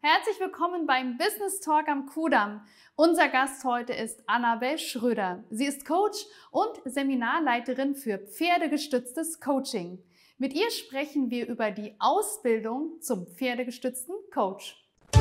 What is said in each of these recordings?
Herzlich willkommen beim Business Talk am Kudamm. Unser Gast heute ist Annabel Schröder. Sie ist Coach und Seminarleiterin für pferdegestütztes Coaching. Mit ihr sprechen wir über die Ausbildung zum pferdegestützten Coach.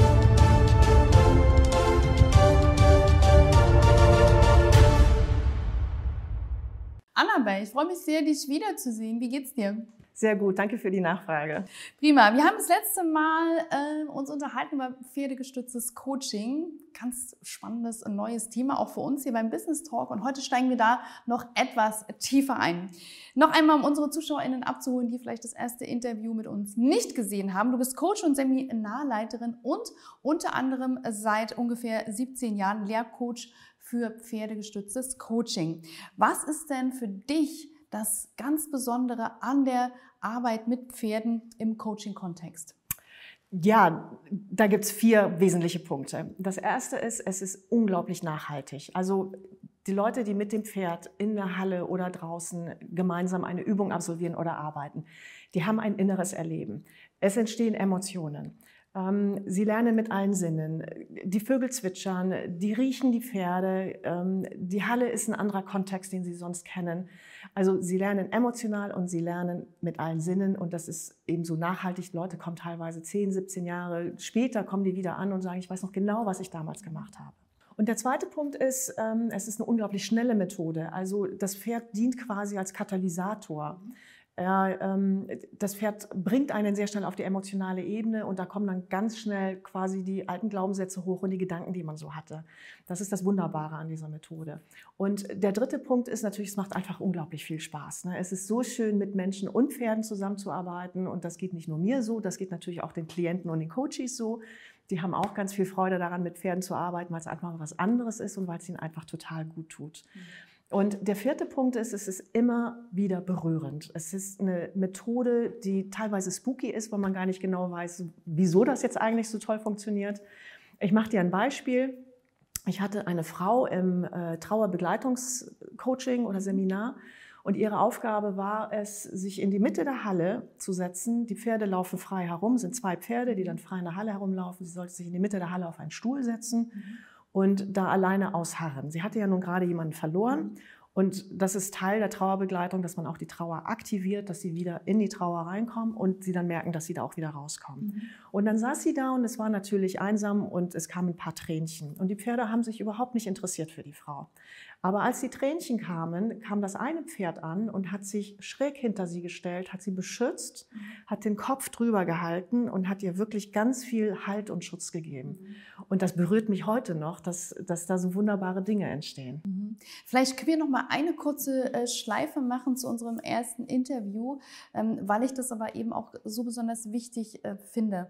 Annabel, ich freue mich sehr, dich wiederzusehen. Wie geht's dir? Sehr gut, danke für die Nachfrage. Prima. Wir haben das letzte Mal uns unterhalten über pferdegestütztes Coaching. Ganz spannendes, neues Thema, auch für uns hier beim Business Talk. Und heute steigen wir da noch etwas tiefer ein. Noch einmal, um unsere ZuschauerInnen abzuholen, die vielleicht das erste Interview mit uns nicht gesehen haben. Du bist Coach und Seminarleiterin und unter anderem seit ungefähr 17 Jahren Lehrcoach für pferdegestütztes Coaching. Was ist denn für dich das ganz Besondere an der Arbeit mit Pferden im Coaching-Kontext? Ja, da gibt es 4 wesentliche Punkte. Das erste ist, es ist unglaublich nachhaltig. Also die Leute, die mit dem Pferd in der Halle oder draußen gemeinsam eine Übung absolvieren oder arbeiten, die haben ein inneres Erleben. Es entstehen Emotionen. Sie lernen mit allen Sinnen. Die Vögel zwitschern, die riechen die Pferde. Die Halle ist ein anderer Kontext, den sie sonst kennen. Also sie lernen emotional und sie lernen mit allen Sinnen. Und das ist eben so nachhaltig. Die Leute kommen teilweise 10, 17 Jahre später, kommen die wieder an und sagen, ich weiß noch genau, was ich damals gemacht habe. Und der zweite Punkt ist, es ist eine unglaublich schnelle Methode. Also das Pferd dient quasi als Katalysator. Das Pferd bringt einen sehr schnell auf die emotionale Ebene und da kommen dann ganz schnell quasi die alten Glaubenssätze hoch und die Gedanken, die man so hatte. Das ist das Wunderbare an dieser Methode. Und der dritte Punkt ist natürlich, es macht einfach unglaublich viel Spaß. Es ist so schön, mit Menschen und Pferden zusammenzuarbeiten und das geht nicht nur mir so, das geht natürlich auch den Klienten und den Coaches so. Die haben auch ganz viel Freude daran, mit Pferden zu arbeiten, weil es einfach was anderes ist und weil es ihnen einfach total gut tut. Und der vierte Punkt ist, es ist immer wieder berührend. Es ist eine Methode, die teilweise spooky ist, weil man gar nicht genau weiß, wieso das jetzt eigentlich so toll funktioniert. Ich mache dir ein Beispiel. Ich hatte eine Frau im Trauerbegleitungscoaching oder Seminar und ihre Aufgabe war es, sich in die Mitte der Halle zu setzen. Die Pferde laufen frei herum, sind 2 Pferde, die dann frei in der Halle herumlaufen. Sie sollte sich in die Mitte der Halle auf einen Stuhl setzen und da alleine ausharren. Sie hatte ja nun gerade jemanden verloren und das ist Teil der Trauerbegleitung, dass man auch die Trauer aktiviert, dass sie wieder in die Trauer reinkommen und sie dann merken, dass sie da auch wieder rauskommen. Und dann saß sie da und es war natürlich einsam und es kamen ein paar Tränchen. Und die Pferde haben sich überhaupt nicht interessiert für die Frau. Aber als die Tränchen kamen, kam das eine Pferd an und hat sich schräg hinter sie gestellt, hat sie beschützt, hat den Kopf drüber gehalten und hat ihr wirklich ganz viel Halt und Schutz gegeben. Und das berührt mich heute noch, dass da so wunderbare Dinge entstehen. Vielleicht können wir noch mal eine kurze Schleife machen zu unserem ersten Interview, weil ich das aber eben auch so besonders wichtig finde.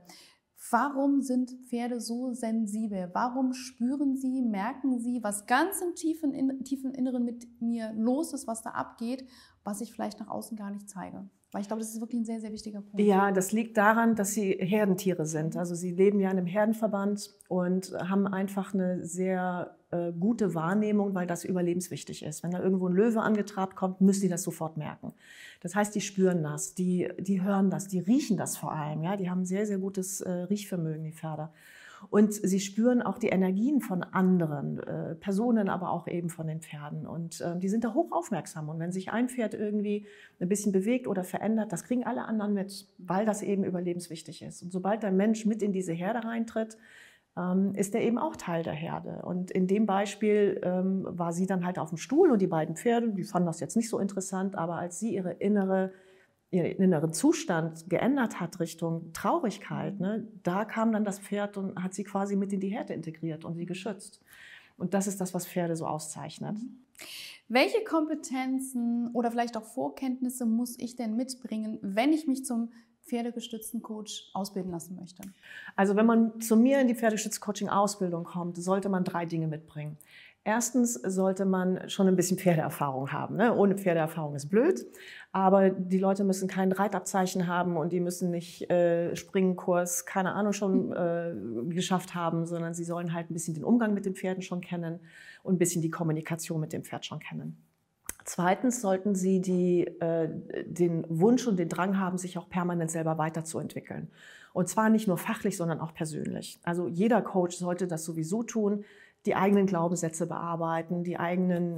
Warum sind Pferde so sensibel? Warum spüren sie, merken sie, was ganz im tiefen Inneren mit mir los ist, was da abgeht, was ich vielleicht nach außen gar nicht zeige? Weil ich glaube, das ist wirklich ein sehr, sehr wichtiger Punkt. Ja, das liegt daran, dass sie Herdentiere sind. Also sie leben ja in einem Herdenverband und haben einfach eine sehr gute Wahrnehmung, weil das überlebenswichtig ist. Wenn da irgendwo ein Löwe angetrabt kommt, müssen sie das sofort merken. Das heißt, die spüren das, die hören das, die riechen das vor allem. Ja? Die haben sehr, sehr gutes Riechvermögen, die Pferde. Und sie spüren auch die Energien von anderen Personen, aber auch eben von den Pferden. Und die sind da hochaufmerksam. Und wenn sich ein Pferd irgendwie ein bisschen bewegt oder verändert, das kriegen alle anderen mit, weil das eben überlebenswichtig ist. Und sobald der Mensch mit in diese Herde reintritt, ist er eben auch Teil der Herde. Und in dem Beispiel war sie dann halt auf dem Stuhl und die beiden Pferde, die fanden das jetzt nicht so interessant, aber als sie ihren inneren Zustand geändert hat Richtung Traurigkeit, da kam dann das Pferd und hat sie quasi mit in die Herde integriert und sie geschützt. Und das ist das, was Pferde so auszeichnet. Welche Kompetenzen oder vielleicht auch Vorkenntnisse muss ich denn mitbringen, wenn ich mich zum pferdegestützten Coach ausbilden lassen möchte? Also wenn man zu mir in die pferdegestützte Coaching-Ausbildung kommt, sollte man 3 Dinge mitbringen. Erstens sollte man schon ein bisschen Pferdeerfahrung haben. Ohne Pferdeerfahrung ist blöd, aber die Leute müssen kein Reitabzeichen haben und die müssen nicht Springenkurs, keine Ahnung, schon geschafft haben, sondern sie sollen halt ein bisschen den Umgang mit den Pferden schon kennen und ein bisschen die Kommunikation mit dem Pferd schon kennen. Zweitens sollten Sie den Wunsch und den Drang haben, sich auch permanent selber weiterzuentwickeln. Und zwar nicht nur fachlich, sondern auch persönlich. Also jeder Coach sollte das sowieso tun, die eigenen Glaubenssätze bearbeiten, die eigenen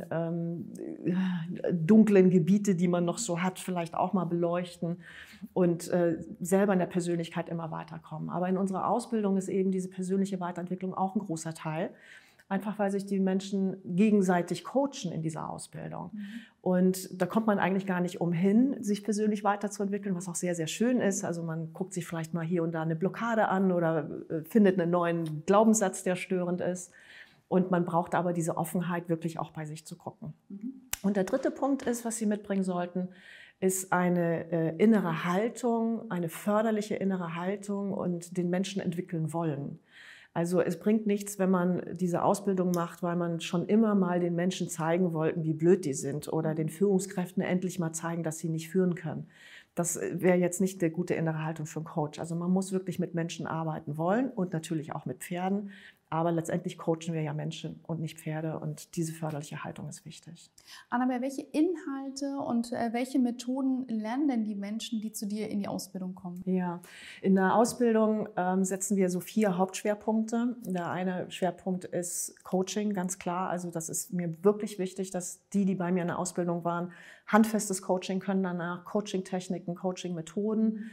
dunklen Gebiete, die man noch so hat, vielleicht auch mal beleuchten und selber in der Persönlichkeit immer weiterkommen. Aber in unserer Ausbildung ist eben diese persönliche Weiterentwicklung auch ein großer Teil. Einfach weil sich die Menschen gegenseitig coachen in dieser Ausbildung. Und da kommt man eigentlich gar nicht umhin, sich persönlich weiterzuentwickeln, was auch sehr, sehr schön ist. Also man guckt sich vielleicht mal hier und da eine Blockade an oder findet einen neuen Glaubenssatz, der störend ist. Und man braucht aber diese Offenheit, wirklich auch bei sich zu gucken. Und der dritte Punkt ist, was Sie mitbringen sollten, ist eine innere Haltung, eine förderliche innere Haltung und den Menschen entwickeln wollen. Also es bringt nichts, wenn man diese Ausbildung macht, weil man schon immer mal den Menschen zeigen wollte, wie blöd die sind oder den Führungskräften endlich mal zeigen, dass sie nicht führen können. Das wäre jetzt nicht eine gute innere Haltung für einen Coach. Also man muss wirklich mit Menschen arbeiten wollen und natürlich auch mit Pferden. Aber letztendlich coachen wir ja Menschen und nicht Pferde und diese förderliche Haltung ist wichtig. Annabel, welche Inhalte und welche Methoden lernen denn die Menschen, die zu dir in die Ausbildung kommen? Ja, in der Ausbildung setzen wir so 4 Hauptschwerpunkte. Der eine Schwerpunkt ist Coaching, ganz klar. Also das ist mir wirklich wichtig, dass die bei mir in der Ausbildung waren, handfestes Coaching können danach, Coaching-Techniken, Coaching-Methoden.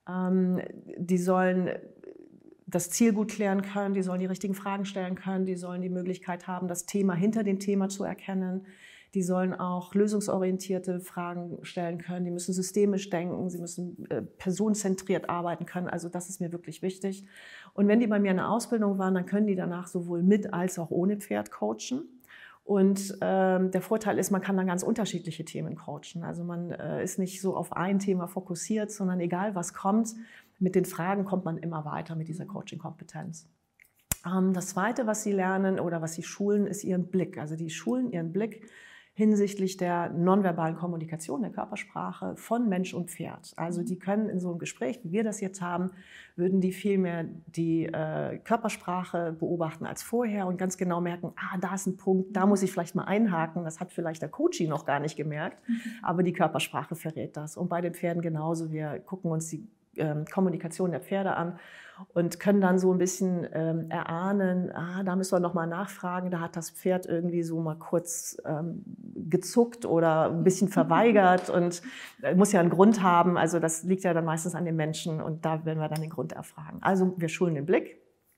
Die sollen das Ziel gut klären können, die sollen die richtigen Fragen stellen können, die sollen die Möglichkeit haben, das Thema hinter dem Thema zu erkennen. Die sollen auch lösungsorientierte Fragen stellen können, die müssen systemisch denken, sie müssen personenzentriert arbeiten können. Also das ist mir wirklich wichtig. Und wenn die bei mir in der Ausbildung waren, dann können die danach sowohl mit als auch ohne Pferd coachen. Und der Vorteil ist, man kann dann ganz unterschiedliche Themen coachen. Also man ist nicht so auf ein Thema fokussiert, sondern egal was kommt, mit den Fragen kommt man immer weiter mit dieser Coaching-Kompetenz. Das Zweite, was sie lernen oder was sie schulen, ist ihren Blick. Also die schulen ihren Blick hinsichtlich der nonverbalen Kommunikation, der Körpersprache von Mensch und Pferd. Also die können in so einem Gespräch, wie wir das jetzt haben, würden die viel mehr die Körpersprache beobachten als vorher und ganz genau merken, da ist ein Punkt, da muss ich vielleicht mal einhaken, das hat vielleicht der Coachie noch gar nicht gemerkt, aber die Körpersprache verrät das. Und bei den Pferden genauso, wir gucken uns die Kommunikation der Pferde an und können dann so ein bisschen erahnen, da müssen wir noch mal nachfragen, da hat das Pferd irgendwie so mal kurz gezuckt oder ein bisschen verweigert und muss ja einen Grund haben, also das liegt ja dann meistens an den Menschen und da werden wir dann den Grund erfragen. Also wir schulen den Blick.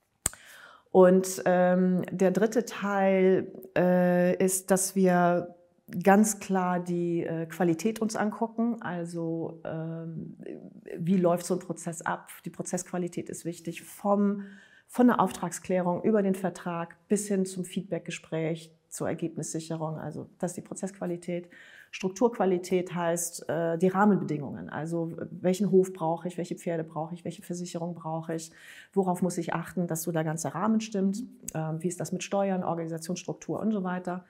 Und der dritte Teil ist, dass wir ganz klar die Qualität uns angucken, also wie läuft so ein Prozess ab. Die Prozessqualität ist wichtig, von der Auftragsklärung über den Vertrag bis hin zum Feedbackgespräch, zur Ergebnissicherung, also das ist die Prozessqualität. Strukturqualität heißt die Rahmenbedingungen, also welchen Hof brauche ich, welche Pferde brauche ich, welche Versicherung brauche ich, worauf muss ich achten, dass so der ganze Rahmen stimmt, wie ist das mit Steuern, Organisationsstruktur und so weiter.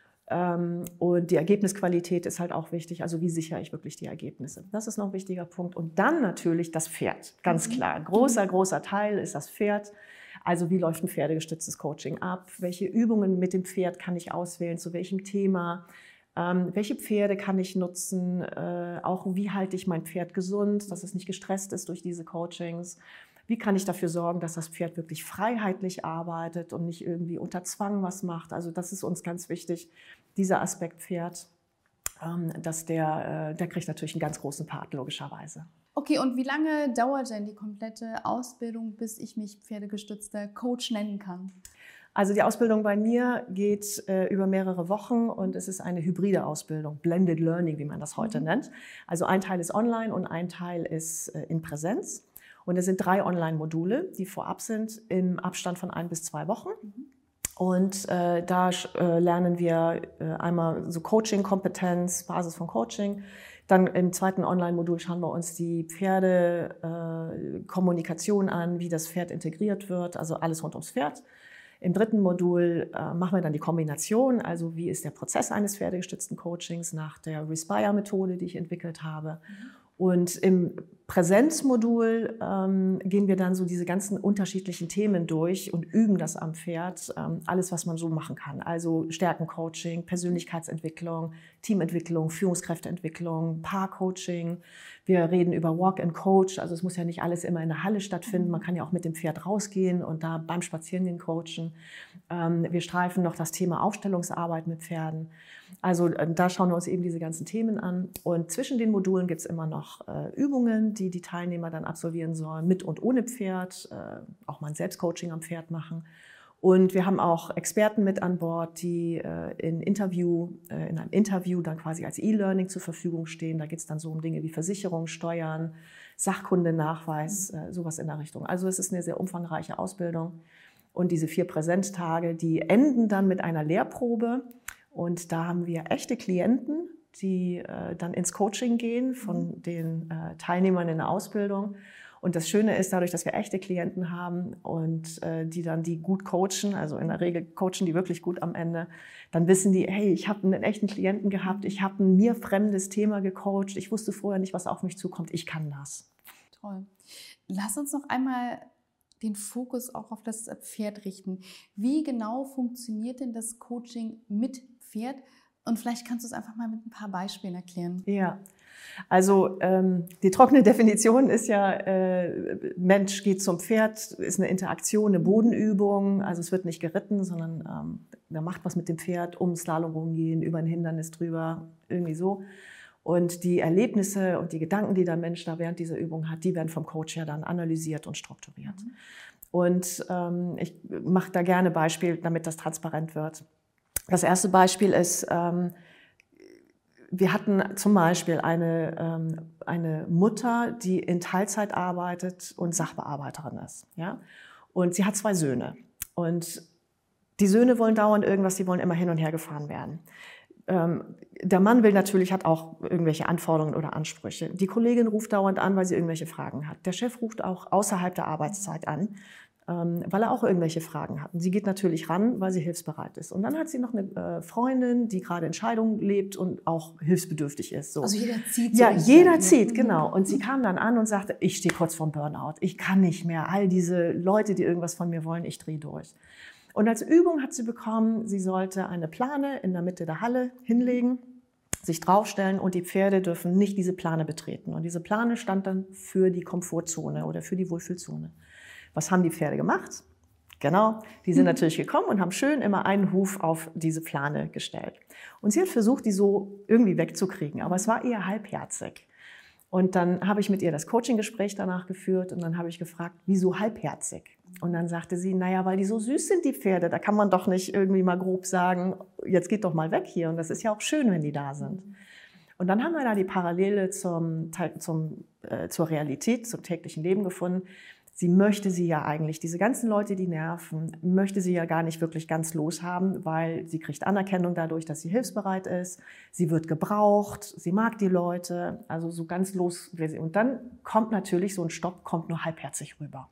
Und die Ergebnisqualität ist halt auch wichtig, also wie sichere ich wirklich die Ergebnisse. Das ist noch ein wichtiger Punkt. Und dann natürlich das Pferd, ganz klar. Großer Teil ist das Pferd. Also wie läuft ein pferdegestütztes Coaching ab? Welche Übungen mit dem Pferd kann ich auswählen? Zu welchem Thema? Welche Pferde kann ich nutzen? Auch wie halte ich mein Pferd gesund, dass es nicht gestresst ist durch diese Coachings? Wie kann ich dafür sorgen, dass das Pferd wirklich freiheitlich arbeitet und nicht irgendwie unter Zwang was macht? Also das ist uns ganz wichtig, dieser Aspekt Pferd, der kriegt natürlich einen ganz großen Part, logischerweise. Okay, und wie lange dauert denn die komplette Ausbildung, bis ich mich pferdegestützter Coach nennen kann? Also die Ausbildung bei mir geht über mehrere Wochen und es ist eine hybride Ausbildung, Blended Learning, wie man das heute nennt. Also ein Teil ist online und ein Teil ist in Präsenz. Und es sind 3 Online-Module, die vorab sind, im Abstand von 1 bis 2 Wochen. Und da lernen wir einmal so Coaching-Kompetenz, Basis von Coaching. Dann im zweiten Online-Modul schauen wir uns die Pferdekommunikation an, wie das Pferd integriert wird, also alles rund ums Pferd. Im dritten Modul machen wir dann die Kombination, also wie ist der Prozess eines pferdegestützten Coachings nach der Respire-Methode, die ich entwickelt habe. Und im Präsenzmodul gehen wir dann so diese ganzen unterschiedlichen Themen durch und üben das am Pferd, alles, was man so machen kann. Also Stärkencoaching, Persönlichkeitsentwicklung, Teamentwicklung, Führungskräfteentwicklung, Paarcoaching. Wir reden über Walk and Coach, also es muss ja nicht alles immer in der Halle stattfinden. Man kann ja auch mit dem Pferd rausgehen und da beim Spazierengehen coachen. Wir streifen noch das Thema Aufstellungsarbeit mit Pferden. Also da schauen wir uns eben diese ganzen Themen an. Und zwischen den Modulen gibt es immer noch Übungen, die die Teilnehmer dann absolvieren sollen, mit und ohne Pferd, auch mal ein Selbstcoaching am Pferd machen. Und wir haben auch Experten mit an Bord, die in einem Interview dann quasi als E-Learning zur Verfügung stehen. Da geht es dann so um Dinge wie Versicherung, Steuern, Sachkundenachweis, sowas in der Richtung. Also es ist eine sehr umfangreiche Ausbildung. Und diese 4 Präsenztage, die enden dann mit einer Lehrprobe. Und da haben wir echte Klienten, die dann ins Coaching gehen von den Teilnehmern in der Ausbildung. Und das Schöne ist, dadurch, dass wir echte Klienten haben und die gut coachen, also in der Regel coachen die wirklich gut am Ende, dann wissen die, hey, ich habe einen echten Klienten gehabt, ich habe ein mir fremdes Thema gecoacht, ich wusste vorher nicht, was auf mich zukommt, ich kann das. Toll. Lass uns noch einmal den Fokus auch auf das Pferd richten. Wie genau funktioniert denn das Coaching mit Pferd? Und vielleicht kannst du es einfach mal mit ein paar Beispielen erklären. Ja, also die trockene Definition ist ja, Mensch geht zum Pferd, ist eine Interaktion, eine Bodenübung. Also es wird nicht geritten, sondern der macht was mit dem Pferd, um Slalom rumgehen, über ein Hindernis drüber, irgendwie so. Und die Erlebnisse und die Gedanken, die der Mensch da während dieser Übung hat, die werden vom Coach ja dann analysiert und strukturiert. Und ich mache da gerne Beispiel, damit das transparent wird. Das erste Beispiel ist, wir hatten zum Beispiel eine Mutter, die in Teilzeit arbeitet und Sachbearbeiterin ist. Ja? Und sie hat 2 Söhne. Und die Söhne wollen dauernd irgendwas, die wollen immer hin und her gefahren werden. Der Mann hat auch irgendwelche Anforderungen oder Ansprüche. Die Kollegin ruft dauernd an, weil sie irgendwelche Fragen hat. Der Chef ruft auch außerhalb der Arbeitszeit an, weil er auch irgendwelche Fragen hat. Und sie geht natürlich ran, weil sie hilfsbereit ist. Und dann hat sie noch eine Freundin, die gerade Entscheidungen lebt und auch hilfsbedürftig ist. So. Also jeder zieht. Ja, jeder zieht, genau. Und sie kam dann an und sagte, ich stehe kurz vorm Burnout. Ich kann nicht mehr. All diese Leute, die irgendwas von mir wollen, ich drehe durch. Und als Übung hat sie bekommen, sie sollte eine Plane in der Mitte der Halle hinlegen, sich draufstellen und die Pferde dürfen nicht diese Plane betreten. Und diese Plane stand dann für die Komfortzone oder für die Wohlfühlzone. Was haben die Pferde gemacht? Genau, die sind natürlich gekommen und haben schön immer einen Huf auf diese Plane gestellt. Und sie hat versucht, die so irgendwie wegzukriegen, aber es war eher halbherzig. Und dann habe ich mit ihr das Coaching-Gespräch danach geführt und dann habe ich gefragt, wieso halbherzig? Und dann sagte sie, naja, weil die so süß sind, die Pferde, da kann man doch nicht irgendwie mal grob sagen, jetzt geht doch mal weg hier. Und das ist ja auch schön, wenn die da sind. Und dann haben wir da die Parallele zur Realität, zum täglichen Leben gefunden. Sie möchte sie ja eigentlich, diese ganzen Leute, die nerven, möchte sie ja gar nicht wirklich ganz loshaben, weil sie kriegt Anerkennung dadurch, dass sie hilfsbereit ist. Sie wird gebraucht, sie mag die Leute, also so ganz los. Und dann kommt natürlich so ein Stopp, kommt nur halbherzig rüber.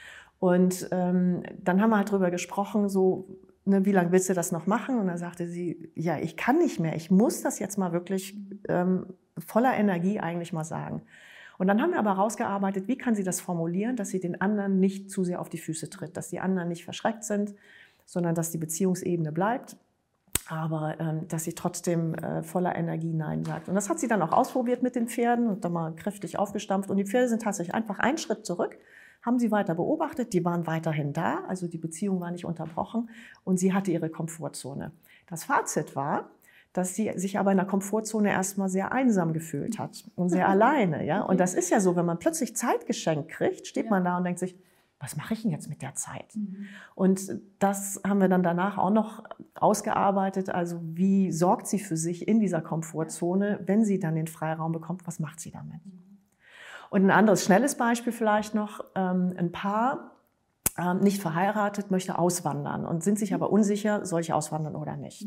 Und dann haben wir halt drüber gesprochen, so, ne, wie lange willst du das noch machen? Und dann sagte sie, ja, ich kann nicht mehr, ich muss das jetzt mal wirklich voller Energie eigentlich mal sagen. Und dann haben wir aber rausgearbeitet, wie kann sie das formulieren, dass sie den anderen nicht zu sehr auf die Füße tritt, dass die anderen nicht verschreckt sind, sondern dass die Beziehungsebene bleibt, aber dass sie trotzdem voller Energie Nein sagt. Und das hat sie dann auch ausprobiert mit den Pferden und dann mal kräftig aufgestampft. Und die Pferde sind tatsächlich einfach einen Schritt zurück, haben sie weiter beobachtet, die waren weiterhin da, also die Beziehung war nicht unterbrochen und sie hatte ihre Komfortzone. Das Fazit war, dass sie sich aber in der Komfortzone erstmal sehr einsam gefühlt hat und sehr alleine. Ja? Und das ist ja so, wenn man plötzlich Zeit geschenkt kriegt, steht man da und denkt sich, was mache ich denn jetzt mit der Zeit? Und das haben wir dann danach auch noch ausgearbeitet, also wie sorgt sie für sich in dieser Komfortzone, wenn sie dann den Freiraum bekommt, was macht sie damit? Und ein anderes schnelles Beispiel vielleicht noch, ein Paar, nicht verheiratet, möchte auswandern und sind sich aber unsicher, soll ich auswandern oder nicht?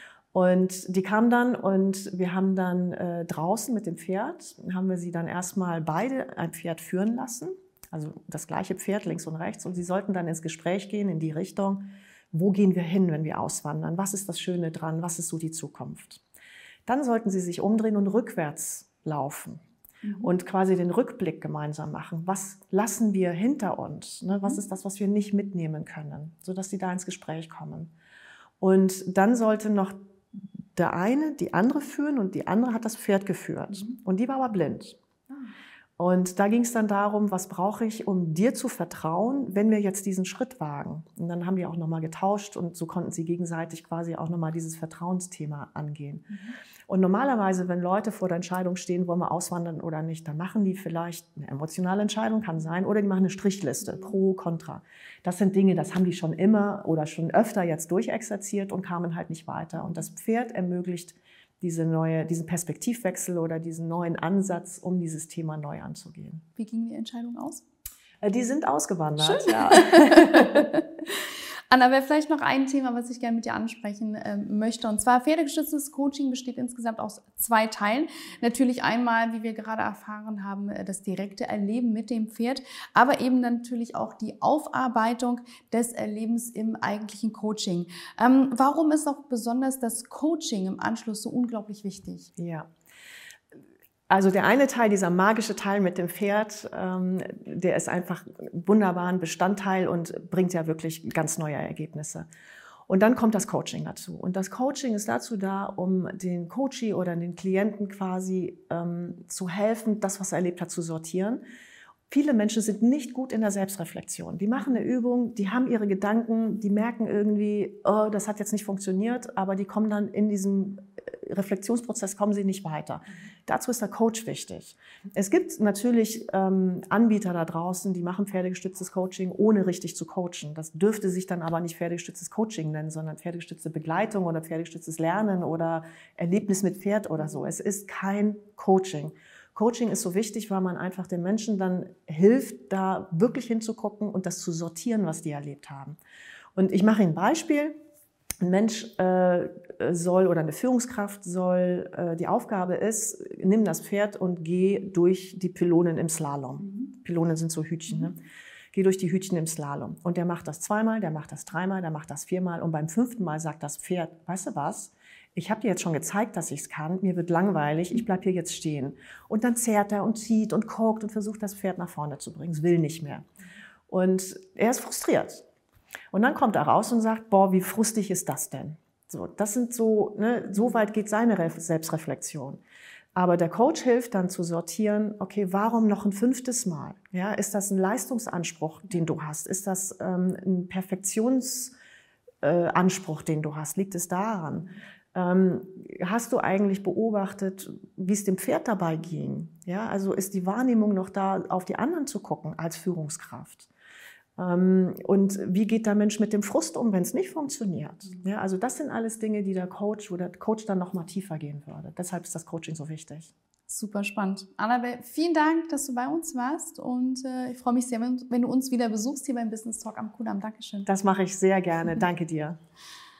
Und die kamen dann und wir haben dann draußen mit dem Pferd, haben wir sie dann erstmal beide ein Pferd führen lassen, also das gleiche Pferd links und rechts. Und sie sollten dann ins Gespräch gehen in die Richtung, wo gehen wir hin, wenn wir auswandern? Was ist das Schöne dran? Was ist so die Zukunft? Dann sollten sie sich umdrehen und rückwärts laufen. und quasi den Rückblick gemeinsam machen. Was lassen wir hinter uns? Ne? Was ist das, was wir nicht mitnehmen können, sodass die da ins Gespräch kommen? Und dann sollte noch der eine die andere führen und die andere hat das Pferd geführt. Und die war aber blind. Und da ging es dann darum, was brauche ich, um dir zu vertrauen, wenn wir jetzt diesen Schritt wagen. Und dann haben die auch nochmal getauscht und so konnten sie gegenseitig quasi auch nochmal dieses Vertrauensthema angehen. Und normalerweise, wenn Leute vor der Entscheidung stehen, wollen wir auswandern oder nicht, dann machen die vielleicht eine emotionale Entscheidung, kann sein, oder die machen eine Strichliste, pro, contra. Das sind Dinge, das haben die schon immer oder schon öfter jetzt durchexerziert und kamen halt nicht weiter. Und das Pferd ermöglicht diesen Perspektivwechsel oder diesen neuen Ansatz, um dieses Thema neu anzugehen. Wie ging die Entscheidung aus? Die sind ausgewandert. Schön. Ja. Anna, wäre vielleicht noch ein Thema, was ich gerne mit dir ansprechen möchte. Und zwar pferdegestütztes Coaching besteht insgesamt aus 2 Teilen. Natürlich einmal, wie wir gerade erfahren haben, das direkte Erleben mit dem Pferd, aber eben natürlich auch die Aufarbeitung des Erlebens im eigentlichen Coaching. Warum ist auch besonders das Coaching im Anschluss so unglaublich wichtig? Ja. Also der eine Teil, dieser magische Teil mit dem Pferd, der ist einfach wunderbar ein Bestandteil und bringt ja wirklich ganz neue Ergebnisse. Und dann kommt das Coaching dazu. Und das Coaching ist dazu da, um den Coachee oder den Klienten quasi zu helfen, das, was er erlebt hat, zu sortieren. Viele Menschen sind nicht gut in der Selbstreflexion. Die machen eine Übung, die haben ihre Gedanken, die merken irgendwie, oh, das hat jetzt nicht funktioniert, aber die kommen dann in diesem Reflexionsprozess, kommen sie nicht weiter. Dazu ist der Coach wichtig. Es gibt natürlich Anbieter da draußen, die machen pferdegestütztes Coaching, ohne richtig zu coachen. Das dürfte sich dann aber nicht pferdegestütztes Coaching nennen, sondern pferdegestützte Begleitung oder pferdegestütztes Lernen oder Erlebnis mit Pferd oder so. Es ist kein Coaching. Coaching ist so wichtig, weil man einfach den Menschen dann hilft, da wirklich hinzugucken und das zu sortieren, was die erlebt haben. Und ich mache Ihnen ein Beispiel. Ein Mensch soll oder eine Führungskraft soll, die Aufgabe ist, nimm das Pferd und geh durch die Pylonen im Slalom. Pylonen sind so Hütchen, ne? Geh durch die Hütchen im Slalom. Und der macht das 2-mal, der macht das 3-mal, der macht das 4-mal. Und beim 5. Mal sagt das Pferd, weißt du was? Ich habe dir jetzt schon gezeigt, dass ich es kann. Mir wird langweilig, ich bleibe hier jetzt stehen. Und dann zerrt er und zieht und guckt und versucht, das Pferd nach vorne zu bringen. Es will nicht mehr. Und er ist frustriert. Und dann kommt er raus und sagt, boah, wie frustig ist das denn? So, das sind so, ne, so weit geht seine Selbstreflexion. Aber der Coach hilft dann zu sortieren, okay, warum noch ein 5. Mal? Ja, ist das ein Leistungsanspruch, den du hast? Ist das ein Perfektionsanspruch, den du hast? Liegt es daran? Hast du eigentlich beobachtet, wie es dem Pferd dabei ging? Ja, also ist die Wahrnehmung noch da, auf die anderen zu gucken als Führungskraft? Und wie geht der Mensch mit dem Frust um, wenn es nicht funktioniert? Ja, also das sind alles Dinge, die wo der Coach dann noch mal tiefer gehen würde. Deshalb ist das Coaching so wichtig. Super spannend. Annabel, vielen Dank, dass du bei uns warst und ich freue mich sehr, wenn du uns wieder besuchst hier beim Business Talk am Kudamm. Dankeschön. Das mache ich sehr gerne. Danke dir.